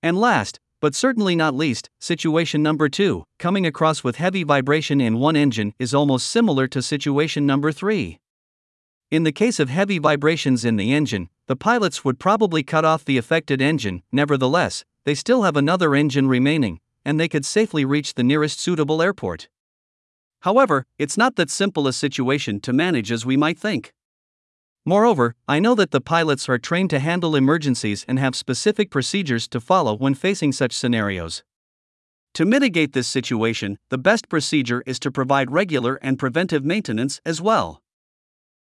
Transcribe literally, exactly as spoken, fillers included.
And last, but certainly not least, situation number two, coming across with heavy vibration in one engine is almost similar to situation number three. In the case of heavy vibrations in the engine, the pilots would probably cut off the affected engine. Nevertheless, they still have another engine remaining, and they could safely reach the nearest suitable airport. However, it's not that simple a situation to manage as we might think. Moreover, I know that the pilots are trained to handle emergencies and have specific procedures to follow when facing such scenarios. To mitigate this situation, the best procedure is to provide regular and preventive maintenance as well.